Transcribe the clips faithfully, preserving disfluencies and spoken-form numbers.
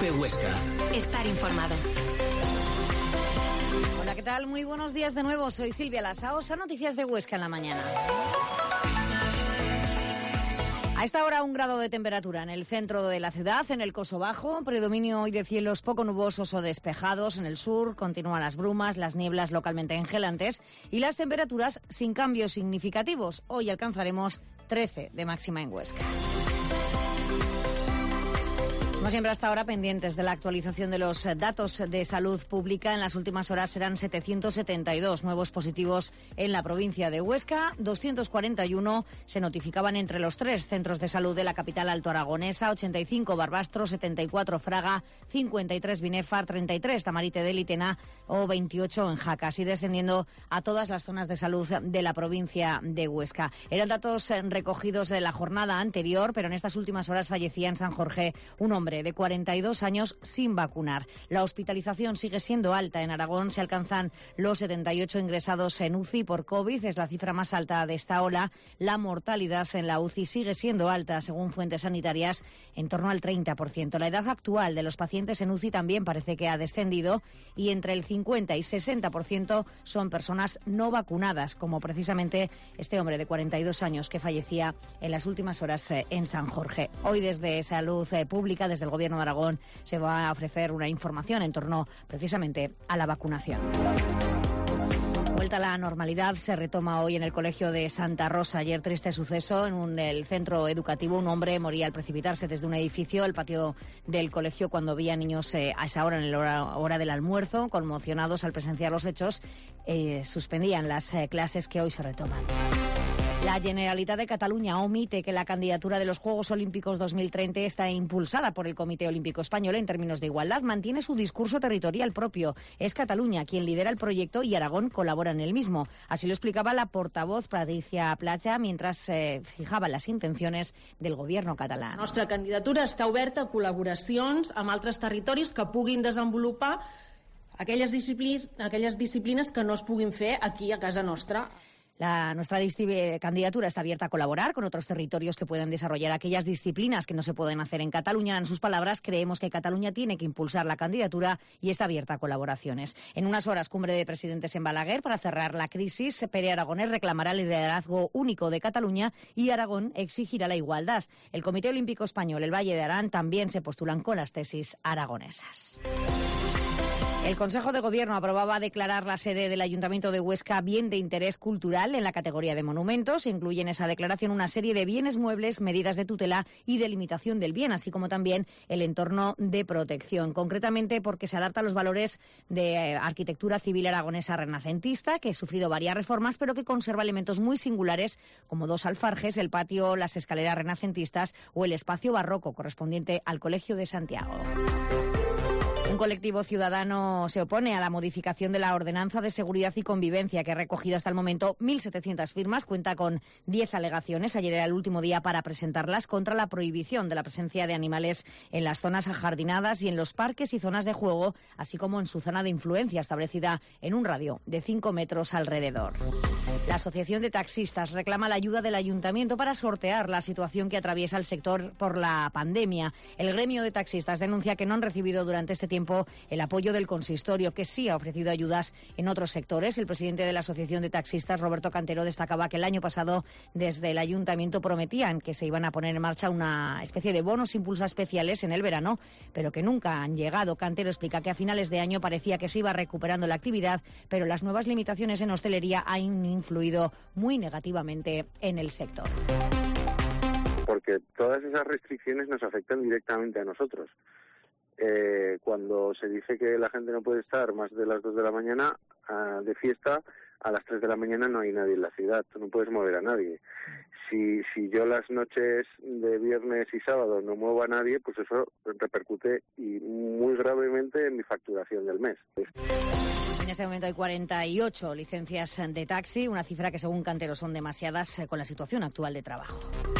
COPE Huesca. Estar informado. Hola, ¿qué tal? Muy buenos días de nuevo. Soy Silvia Lasaosa, Noticias de Huesca en la mañana. A esta hora un grado de temperatura en el centro de la ciudad, en el Coso Bajo, predominio hoy de cielos poco nubosos o despejados. En el sur continúan las brumas, las nieblas localmente engelantes y las temperaturas sin cambios significativos. Hoy alcanzaremos trece de máxima en Huesca. Como siempre, hasta ahora pendientes de la actualización de los datos de salud pública. En las últimas horas serán setecientos setenta y dos nuevos positivos en la provincia de Huesca. doscientos cuarenta y uno se notificaban entre los tres centros de salud de la capital altoaragonesa. ochenta y cinco Barbastro, setenta y cuatro Fraga, cincuenta y tres Binefar, treinta y tres Tamarite de Litena o veintiocho en Jaca. Así descendiendo a todas las zonas de salud de la provincia de Huesca. Eran datos recogidos de la jornada anterior, pero en estas últimas horas fallecía en San Jorge un hombre de cuarenta y dos años sin vacunar. La hospitalización sigue siendo alta. En Aragón se alcanzan los setenta y ocho ingresados en U C I por COVID. Es la cifra más alta de esta ola. La mortalidad en la U C I sigue siendo alta, según fuentes sanitarias, en torno al treinta por ciento. La edad actual de los pacientes en U C I también parece que ha descendido y entre el cincuenta y sesenta por ciento son personas no vacunadas, como precisamente este hombre de cuarenta y dos años que fallecía en las últimas horas en San Jorge. Hoy desde Salud Pública, desde el Gobierno de Aragón, se va a ofrecer una información en torno precisamente a la vacunación. Vuelta a la normalidad se retoma hoy en el Colegio de Santa Rosa. Ayer triste suceso en un, el centro educativo. Un hombre moría al precipitarse desde un edificio al patio del colegio cuando veía niños eh, a esa hora, en la hora, hora del almuerzo. Conmocionados al presenciar los hechos, eh, suspendían las eh, clases que hoy se retoman. La Generalitat de Cataluña omite que la candidatura de los Juegos Olímpicos dos mil treinta está impulsada por el Comité Olímpico Español en términos de igualdad. Mantiene su discurso territorial propio. Es Cataluña quien lidera el proyecto y Aragón colabora en el mismo. Así lo explicaba la portavoz Patricia Platja mientras eh, fijaba las intenciones del gobierno catalán. La nostra candidatura està oberta a col·laboracions amb altres territoris que puguin desenvolupar aquelles disciplines, aquelles disciplines que no es puguin fer aquí a casa nostra. La, nuestra candidatura está abierta a colaborar con otros territorios que puedan desarrollar aquellas disciplinas que no se pueden hacer en Cataluña. En sus palabras, creemos que Cataluña tiene que impulsar la candidatura y está abierta a colaboraciones. En unas horas, cumbre de presidentes en Balaguer para cerrar la crisis. Pere Aragonés reclamará el liderazgo único de Cataluña y Aragón exigirá la igualdad. El Comité Olímpico Español, el Valle de Arán, también se postulan con las tesis aragonesas. El Consejo de Gobierno aprobaba declarar la sede del Ayuntamiento de Huesca bien de interés cultural en la categoría de monumentos. Se incluye en esa declaración una serie de bienes muebles, medidas de tutela y delimitación del bien, así como también el entorno de protección. Concretamente porque se adapta a los valores de arquitectura civil aragonesa renacentista, que ha sufrido varias reformas, pero que conserva elementos muy singulares como dos alfarjes, el patio, las escaleras renacentistas o el espacio barroco correspondiente al Colegio de Santiago. Un colectivo ciudadano se opone a la modificación de la Ordenanza de Seguridad y Convivencia, que ha recogido hasta el momento mil setecientas firmas, cuenta con diez alegaciones. Ayer era el último día para presentarlas contra la prohibición de la presencia de animales en las zonas ajardinadas y en los parques y zonas de juego, así como en su zona de influencia, establecida en un radio de cinco metros alrededor. La Asociación de Taxistas reclama la ayuda del Ayuntamiento para sortear la situación que atraviesa el sector por la pandemia. El gremio de taxistas denuncia que no han recibido durante este tiempo el apoyo del consistorio, que sí ha ofrecido ayudas en otros sectores. El presidente de la Asociación de Taxistas, Roberto Cantero, destacaba que el año pasado desde el Ayuntamiento prometían que se iban a poner en marcha una especie de bonos impulsa especiales en el verano, pero que nunca han llegado. Cantero explica que a finales de año parecía que se iba recuperando la actividad, pero las nuevas limitaciones en hostelería han influido muy negativamente en el sector. Porque todas esas restricciones nos afectan directamente a nosotros. Eh, cuando se dice que la gente no puede estar más de las dos de la mañana uh, de fiesta, a las tres de la mañana no hay nadie en la ciudad, tú no puedes mover a nadie. Si, si yo las noches de viernes y sábado no muevo a nadie, pues eso repercute y muy gravemente en mi facturación del mes. En este momento hay cuarenta y ocho licencias de taxi, una cifra que según Cantero son demasiadas con la situación actual de trabajo.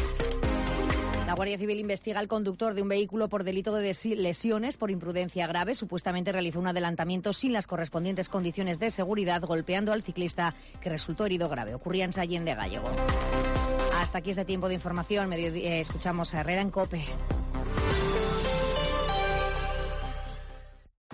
La Guardia Civil investiga al conductor de un vehículo por delito de lesiones por imprudencia grave. Supuestamente realizó un adelantamiento sin las correspondientes condiciones de seguridad, golpeando al ciclista que resultó herido grave. Ocurría en Sallén de Gállego. Hasta aquí este tiempo de información. Mediodía, eh, escuchamos a Herrera en COPE.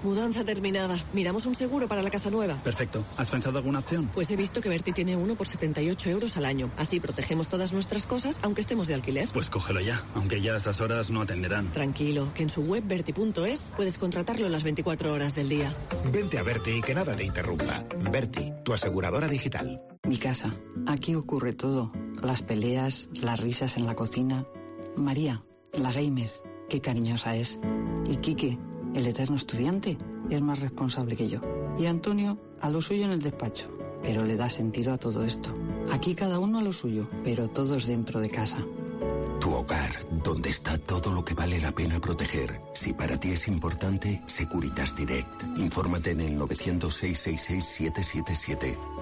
Mudanza terminada. Miramos un seguro para la casa nueva. Perfecto. ¿Has pensado alguna opción? Pues he visto que Berti tiene uno por setenta y ocho euros al año. Así protegemos todas nuestras cosas, aunque estemos de alquiler. Pues cógelo ya, aunque ya a estas horas no atenderán. Tranquilo, que en su web berti punto es puedes contratarlo las veinticuatro horas del día. Vente a Berti y que nada te interrumpa. Berti, tu aseguradora digital. Mi casa. Aquí ocurre todo. Las peleas, las risas en la cocina. María, la gamer, qué cariñosa es. Y Quique, el eterno estudiante, es más responsable que yo. Y Antonio, a lo suyo en el despacho. Pero le da sentido a todo esto. Aquí cada uno a lo suyo, pero todos dentro de casa. Tu hogar, donde está todo lo que vale la pena proteger. Si para ti es importante, Securitas Direct. Infórmate en el novecientos, seiscientos sesenta y seis, siete siete siete.